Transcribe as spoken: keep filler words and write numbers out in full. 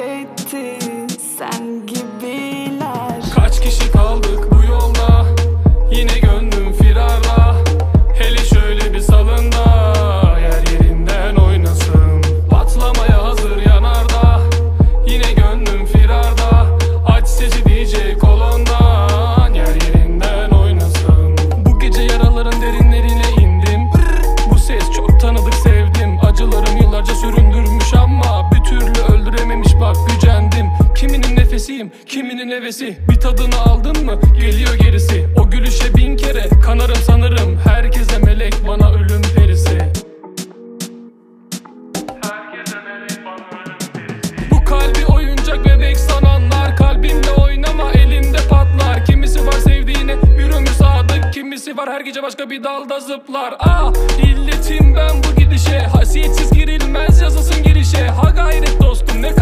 etti sen gibiler. Kaç kişi kaldık bu yolda, yine gönlüm firarda. Hele şöyle bir salında, yer yerinden oynasın. Patlamaya hazır yanarda, yine gönlüm firarda. Aç sesi D J kolondan, yer yerinden oynasın. Bu gece yaraların derinlerine indim. Bu ses çok tanıdık, sevdim. Acılarım yıllarca süründürmüş ama bir türlü öldürememiş, bak gücendim. Kiminin nefesiyim, kiminin hevesi. Bir tadını aldın mı geliyor gerisi. O gülüşe bin kere kanarım sanırım. Herkese melek, bana ölüm perisi. Herkese melek, bana ölüm perisi. Bu kalbi oyuncak bebek sananlar, kalbimle oynama elinde patlar. Kimisi var sevdiğine bir ömür sadık, kimisi var her gece başka bir dalda zıplar. Ah illetim ben bu gidişe, hasiyetsiz girilmez yazılsın girişe. Ha gayret dostum, ne